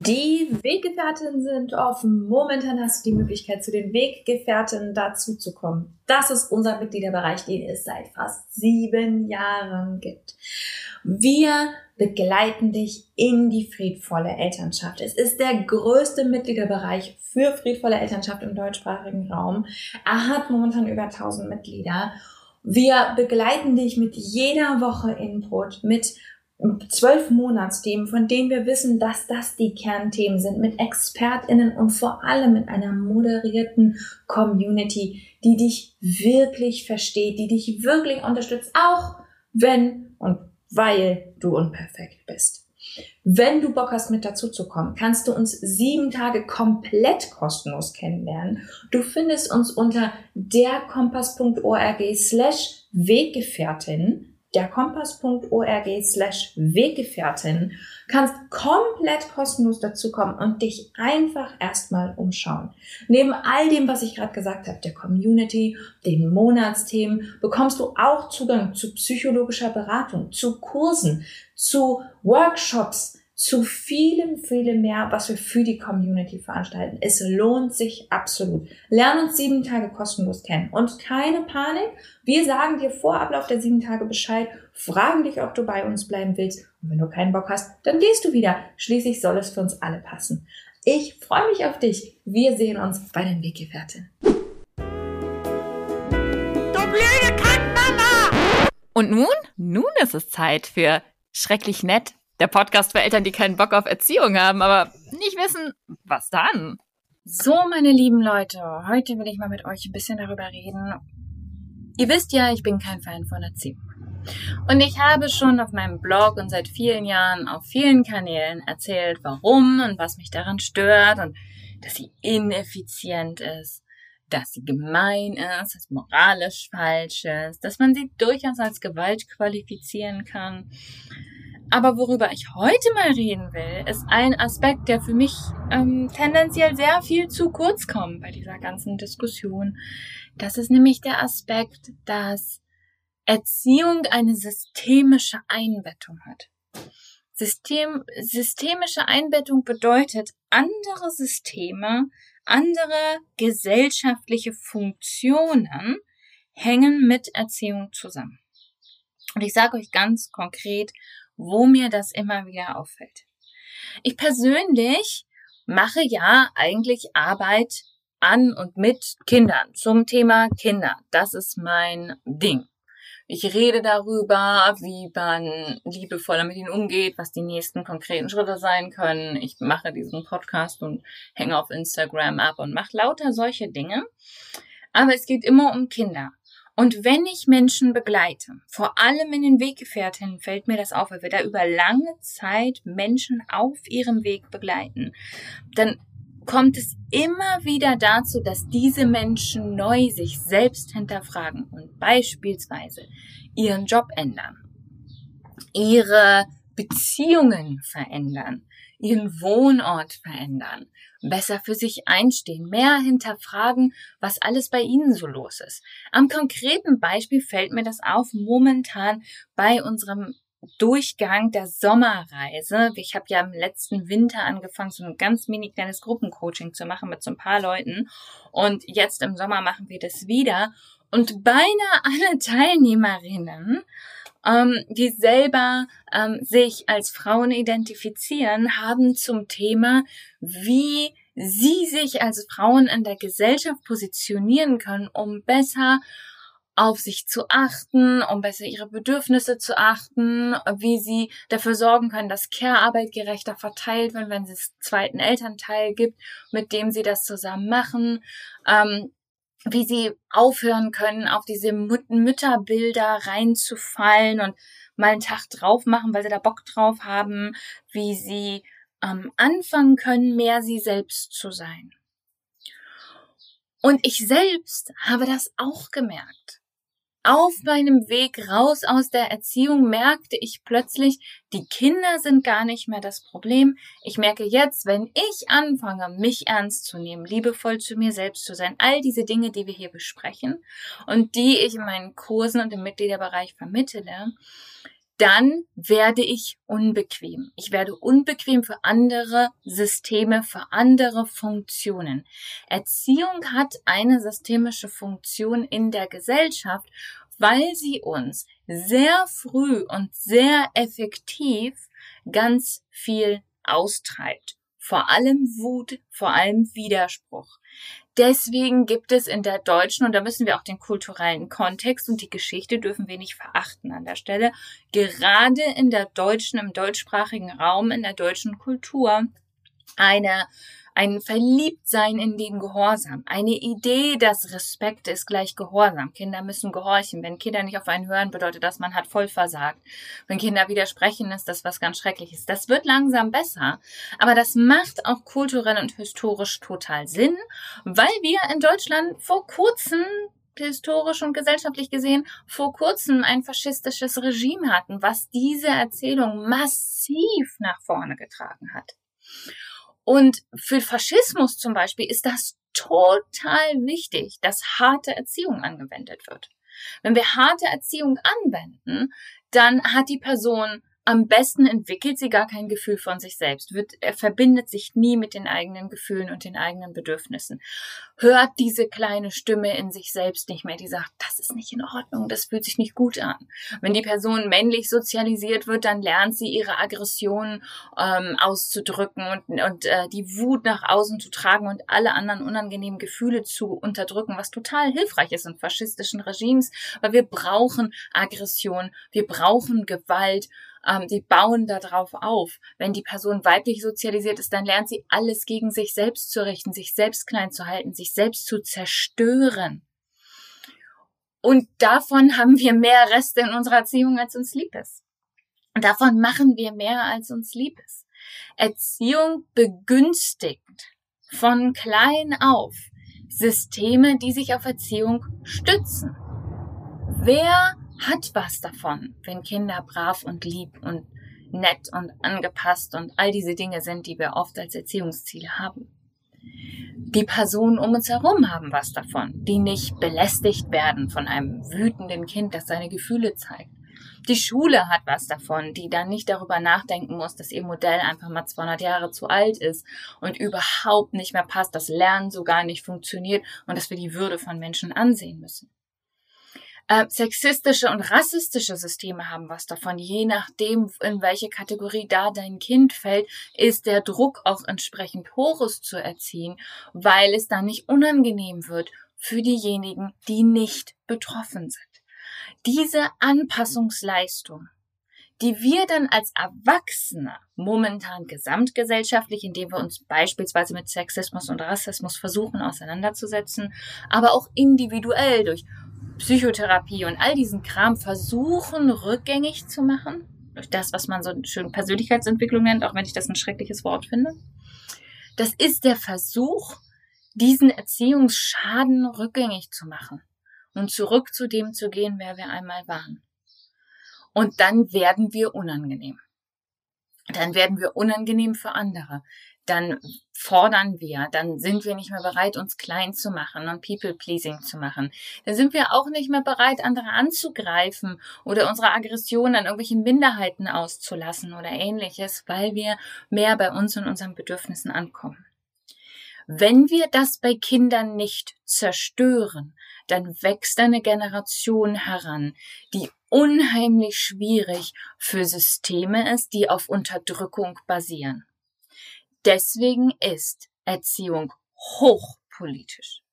Die Weggefährtinnen sind offen. Momentan hast du die Möglichkeit, zu den Weggefährtinnen dazu zu kommen. Das ist unser Mitgliederbereich, den es seit fast 7 Jahren gibt. Wir begleiten dich in die friedvolle Elternschaft. Es ist der größte Mitgliederbereich für friedvolle Elternschaft im deutschsprachigen Raum. Er hat momentan über 1000 Mitglieder. Wir begleiten dich mit jeder Woche Input, mit 12 Monatsthemen, von denen wir wissen, dass das die Kernthemen sind, mit ExpertInnen und vor allem mit einer moderierten Community, die dich wirklich versteht, die dich wirklich unterstützt, auch wenn und weil du unperfekt bist. Wenn du Bock hast, mit dazu zu kommen, kannst du uns 7 Tage komplett kostenlos kennenlernen. Du findest uns unter derkompass.org/Weggefährtin, derkompass.org/Weggefährtin, kannst komplett kostenlos dazukommen und dich einfach erstmal umschauen. Neben all dem, was ich gerade gesagt habe, der Community, den Monatsthemen, bekommst du auch Zugang zu psychologischer Beratung, zu Kursen, zu Workshops, zu vielem mehr, was wir für die Community veranstalten. Es lohnt sich absolut. Lern uns 7 Tage kostenlos kennen. Und keine Panik, wir sagen dir vor Ablauf der 7 Tage Bescheid, fragen dich, ob du bei uns bleiben willst. Und wenn du keinen Bock hast, dann gehst du wieder. Schließlich soll es für uns alle passen. Ich freue mich auf dich. Wir sehen uns bei den Weggefährtinnen. Du blöde Kackmama! Und nun ist es Zeit für Schrecklich Nett. Der Podcast für Eltern, die keinen Bock auf Erziehung haben, aber nicht wissen, was dann. So, meine lieben Leute, heute will ich mal mit euch ein bisschen darüber reden. Ihr wisst ja, ich bin kein Fan von Erziehung. Und ich habe schon auf meinem Blog und seit vielen Jahren auf vielen Kanälen erzählt, warum und was mich daran stört und dass sie ineffizient ist, dass sie gemein ist, dass moralisch falsch ist, dass man sie durchaus als Gewalt qualifizieren kann. Aber worüber ich heute mal reden will, ist ein Aspekt, der für mich tendenziell sehr viel zu kurz kommt bei dieser ganzen Diskussion. Das ist nämlich der Aspekt, dass Erziehung eine systemische Einbettung hat. Systemische Einbettung bedeutet, andere Systeme, andere gesellschaftliche Funktionen hängen mit Erziehung zusammen. Und ich sage euch ganz konkret, wo mir das immer wieder auffällt. Ich persönlich mache ja eigentlich Arbeit an und mit Kindern zum Thema Kinder. Das ist mein Ding. Ich rede darüber, wie man liebevoller mit ihnen umgeht, was die nächsten konkreten Schritte sein können. Ich mache diesen Podcast und hänge auf Instagram ab und mache lauter solche Dinge. Aber es geht immer um Kinder. Und wenn ich Menschen begleite, vor allem in den Weggefährtinnen, fällt mir das auf, weil wir da über lange Zeit Menschen auf ihrem Weg begleiten, dann kommt es immer wieder dazu, dass diese Menschen neu sich selbst hinterfragen und beispielsweise ihren Job ändern, ihre Beziehungen verändern, ihren Wohnort verändern, besser für sich einstehen, mehr hinterfragen, was alles bei ihnen so los ist. Am konkreten Beispiel fällt mir das auf momentan bei unserem Durchgang der Sommerreise. Ich habe ja im letzten Winter angefangen, so ein ganz mini kleines Gruppencoaching zu machen mit so ein paar Leuten. Und jetzt im Sommer machen wir das wieder. Und beinahe alle Teilnehmerinnen, die selber sich als Frauen identifizieren, haben zum Thema, wie sie sich als Frauen in der Gesellschaft positionieren können, um besser auf sich zu achten, um besser ihre Bedürfnisse zu achten, wie sie dafür sorgen können, dass Care-Arbeit gerechter verteilt wird, wenn es einen zweiten Elternteil gibt, mit dem sie das zusammen machen, wie sie aufhören können, auf diese Mütterbilder reinzufallen und mal einen Tag drauf machen, weil sie da Bock drauf haben, wie sie anfangen können, mehr sie selbst zu sein. Und ich selbst habe das auch gemerkt. Auf meinem Weg raus aus der Erziehung merkte ich plötzlich, die Kinder sind gar nicht mehr das Problem. Ich merke jetzt, wenn ich anfange, mich ernst zu nehmen, liebevoll zu mir selbst zu sein, all diese Dinge, die wir hier besprechen und die ich in meinen Kursen und im Mitgliederbereich vermittle, dann werde ich unbequem. Ich werde unbequem für andere Systeme, für andere Funktionen. Erziehung hat eine systemische Funktion in der Gesellschaft, weil sie uns sehr früh und sehr effektiv ganz viel austreibt. Vor allem Wut, vor allem Widerspruch. Deswegen gibt es in der deutschen, und da müssen wir auch den kulturellen Kontext und die Geschichte dürfen wir nicht verachten an der Stelle, gerade in der deutschen, im deutschsprachigen Raum, in der deutschen Kultur, ein Verliebtsein in den Gehorsam, eine Idee, dass Respekt ist gleich Gehorsam. Kinder müssen gehorchen. Wenn Kinder nicht auf einen hören, bedeutet das, man hat voll versagt. Wenn Kinder widersprechen, ist das was ganz Schreckliches. Das wird langsam besser, aber das macht auch kulturell und historisch total Sinn, weil wir in Deutschland vor kurzem, historisch und gesellschaftlich gesehen, vor kurzem ein faschistisches Regime hatten, was diese Erzählung massiv nach vorne getragen hat. Und für Faschismus zum Beispiel ist das total wichtig, dass harte Erziehung angewendet wird. Wenn wir harte Erziehung anwenden, dann hat die Person am besten entwickelt sie gar kein Gefühl von sich selbst, verbindet sich nie mit den eigenen Gefühlen und den eigenen Bedürfnissen, hört diese kleine Stimme in sich selbst nicht mehr, die sagt, das ist nicht in Ordnung, das fühlt sich nicht gut an. Wenn die Person männlich sozialisiert wird, dann lernt sie ihre Aggressionen auszudrücken und die Wut nach außen zu tragen und alle anderen unangenehmen Gefühle zu unterdrücken, was total hilfreich ist in faschistischen Regimes, weil wir brauchen Aggression, wir brauchen Gewalt. Die bauen da drauf auf. Wenn die Person weiblich sozialisiert ist, dann lernt sie alles gegen sich selbst zu richten, sich selbst klein zu halten, sich selbst zu zerstören. Und davon haben wir mehr Reste in unserer Erziehung, als uns lieb ist. Und davon machen wir mehr, als uns lieb ist. Erziehung begünstigt von klein auf Systeme, die sich auf Erziehung stützen. Wer hat was davon, wenn Kinder brav und lieb und nett und angepasst und all diese Dinge sind, die wir oft als Erziehungsziele haben? Die Personen um uns herum haben was davon, die nicht belästigt werden von einem wütenden Kind, das seine Gefühle zeigt. Die Schule hat was davon, die dann nicht darüber nachdenken muss, dass ihr Modell einfach mal 200 Jahre zu alt ist und überhaupt nicht mehr passt, dass Lernen so gar nicht funktioniert und dass wir die Würde von Menschen ansehen müssen. Sexistische und rassistische Systeme haben was davon. Je nachdem, in welche Kategorie da dein Kind fällt, ist der Druck auch entsprechend hoch, es zu erziehen, weil es dann nicht unangenehm wird für diejenigen, die nicht betroffen sind. Diese Anpassungsleistung, die wir dann als Erwachsene momentan gesamtgesellschaftlich, indem wir uns beispielsweise mit Sexismus und Rassismus versuchen auseinanderzusetzen, aber auch individuell durch Psychotherapie und all diesen Kram versuchen rückgängig zu machen, durch das, was man so schön Persönlichkeitsentwicklung nennt, auch wenn ich das ein schreckliches Wort finde. Das ist der Versuch, diesen Erziehungsschaden rückgängig zu machen und zurück zu dem zu gehen, wer wir einmal waren. Und dann werden wir unangenehm. Dann werden wir unangenehm für andere. Dann fordern wir, dann sind wir nicht mehr bereit, uns klein zu machen und People-Pleasing zu machen. Dann sind wir auch nicht mehr bereit, andere anzugreifen oder unsere Aggression an irgendwelchen Minderheiten auszulassen oder ähnliches, weil wir mehr bei uns und unseren Bedürfnissen ankommen. Wenn wir das bei Kindern nicht zerstören, dann wächst eine Generation heran, die unheimlich schwierig für Systeme ist, die auf Unterdrückung basieren. Deswegen ist Erziehung hochpolitisch.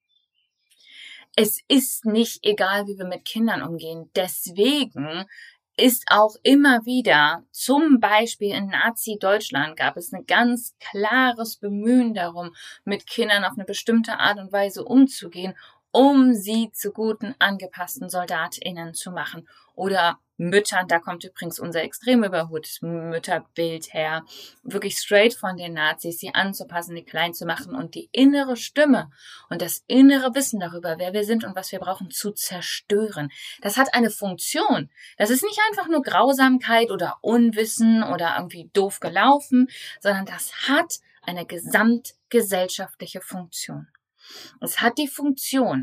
Es ist nicht egal, wie wir mit Kindern umgehen. Deswegen ist auch immer wieder, zum Beispiel in Nazi-Deutschland, gab es ein ganz klares Bemühen darum, mit Kindern auf eine bestimmte Art und Weise umzugehen, um sie zu guten, angepassten SoldatInnen zu machen. Oder Müttern, da kommt übrigens unser extrem überholtes Mütterbild her, wirklich straight von den Nazis, sie anzupassen, die klein zu machen und die innere Stimme und das innere Wissen darüber, wer wir sind und was wir brauchen, zu zerstören. Das hat eine Funktion. Das ist nicht einfach nur Grausamkeit oder Unwissen oder irgendwie doof gelaufen, sondern das hat eine gesamtgesellschaftliche Funktion. Es hat die Funktion,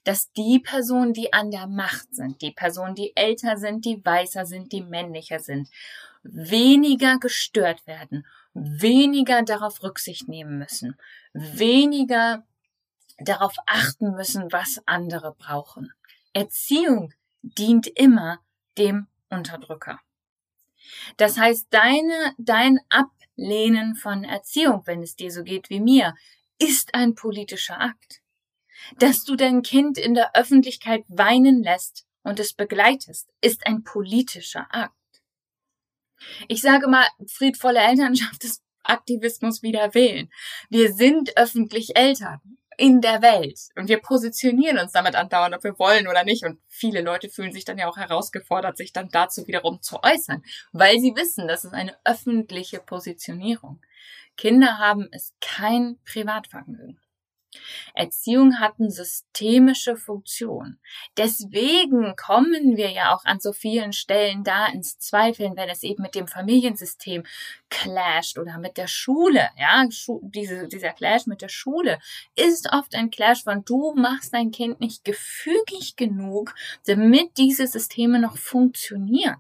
dass die Personen, die an der Macht sind, die Personen, die älter sind, die weißer sind, die männlicher sind, weniger gestört werden, weniger darauf Rücksicht nehmen müssen, weniger darauf achten müssen, was andere brauchen. Erziehung dient immer dem Unterdrücker. Das heißt, dein Ablehnen von Erziehung, wenn es dir so geht wie mir, ist ein politischer Akt. Dass du dein Kind in der Öffentlichkeit weinen lässt und es begleitest, ist ein politischer Akt. Ich sage mal, friedvolle Elternschaft ist Aktivismus wider Willen. Wir sind öffentlich Eltern in der Welt und wir positionieren uns damit andauernd, ob wir wollen oder nicht. Und viele Leute fühlen sich dann ja auch herausgefordert, sich dann dazu wiederum zu äußern, weil sie wissen, das ist eine öffentliche Positionierung. Kinder haben es kein Privatvergnügen. Erziehung hat eine systemische Funktion. Deswegen kommen wir ja auch an so vielen Stellen da ins Zweifeln, wenn es eben mit dem Familiensystem clasht oder mit der Schule. Ja, dieser Clash mit der Schule ist oft ein Clash von du machst dein Kind nicht gefügig genug, damit diese Systeme noch funktionieren.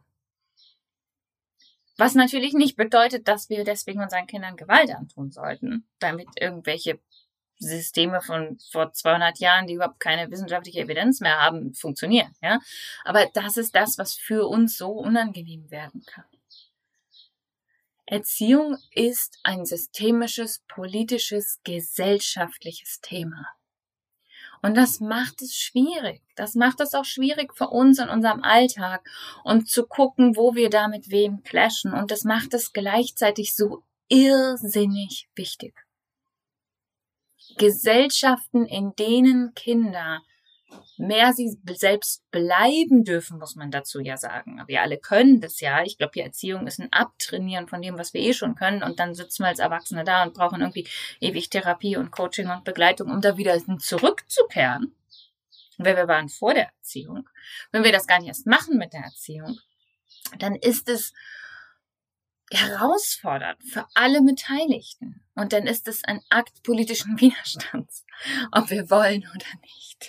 Was natürlich nicht bedeutet, dass wir deswegen unseren Kindern Gewalt antun sollten, damit irgendwelche Systeme von vor 200 Jahren, die überhaupt keine wissenschaftliche Evidenz mehr haben, funktionieren. Ja? Aber das ist das, was für uns so unangenehm werden kann. Erziehung ist ein systemisches, politisches, gesellschaftliches Thema. Und das macht es schwierig. Das macht es auch schwierig für uns in unserem Alltag und zu gucken, wo wir da mit wem clashen. Und das macht es gleichzeitig so irrsinnig wichtig. Gesellschaften, in denen Kinder mehr sie selbst bleiben dürfen, muss man dazu ja sagen. Wir alle können das ja. Ich glaube, die Erziehung ist ein Abtrainieren von dem, was wir schon können. Und dann sitzen wir als Erwachsene da und brauchen irgendwie ewig Therapie und Coaching und Begleitung, um da wieder zurückzukehren. Weil wir waren vor der Erziehung. Wenn wir das gar nicht erst machen mit der Erziehung, dann ist es herausfordernd für alle Beteiligten. Und dann ist es ein Akt politischen Widerstands, ob wir wollen oder nicht.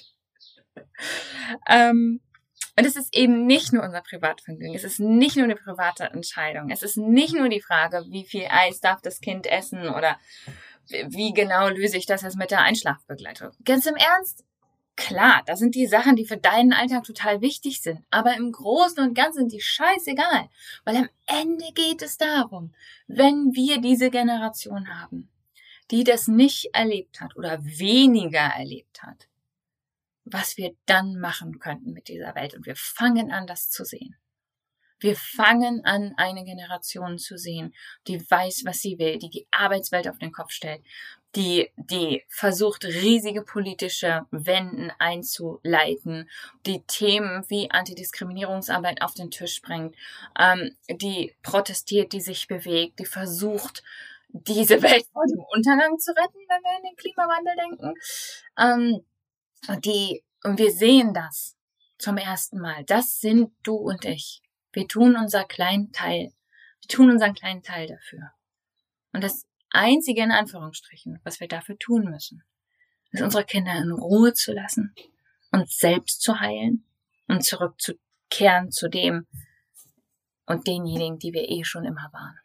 Und es ist eben nicht nur unser Privatvergnügen, es ist nicht nur eine private Entscheidung, es ist nicht nur die Frage, wie viel Eis darf das Kind essen oder wie genau löse ich das jetzt mit der Einschlafbegleitung. Ganz im Ernst, klar, das sind die Sachen, die für deinen Alltag total wichtig sind, aber im Großen und Ganzen sind die scheißegal, weil am Ende geht es darum, wenn wir diese Generation haben, die das nicht erlebt hat oder weniger erlebt hat, was wir dann machen könnten mit dieser Welt. Und wir fangen an, das zu sehen. Wir fangen an, eine Generation zu sehen, die weiß, was sie will, die die Arbeitswelt auf den Kopf stellt, die versucht, riesige politische Wenden einzuleiten, die Themen wie Antidiskriminierungsarbeit auf den Tisch bringt, die protestiert, die sich bewegt, die versucht, diese Welt vor dem Untergang zu retten, wenn wir an den Klimawandel denken. Und wir sehen das zum ersten Mal. Das sind du und ich. Wir tun unseren kleinen Teil. Wir tun unseren kleinen Teil dafür. Und das Einzige in Anführungsstrichen, was wir dafür tun müssen, ist unsere Kinder in Ruhe zu lassen, uns selbst zu heilen und zurückzukehren zu dem und denjenigen, die wir schon immer waren.